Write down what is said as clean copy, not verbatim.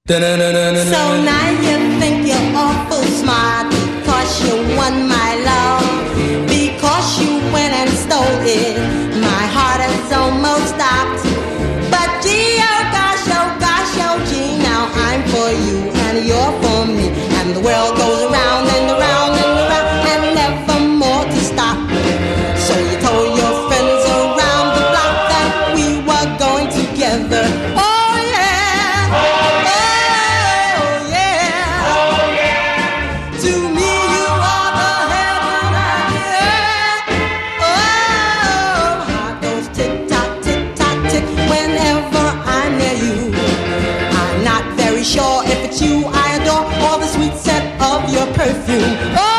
So now you think you're awful smart because you won my love, because you went and stole it. My heart has almost stopped. But gee, oh gosh, oh gee, now I'm for you and you're for me, and the world goes around and around and around and never more to stop. So you told your friends around the block that we were going together. Oh yeah, oh yeah, oh yeah. To me you are the heaven and the earth. Oh, heart goes tick tock, tick whenever I'm near you. I'm not very sure if it's you I adore or the sweet scent of your perfume. Oh,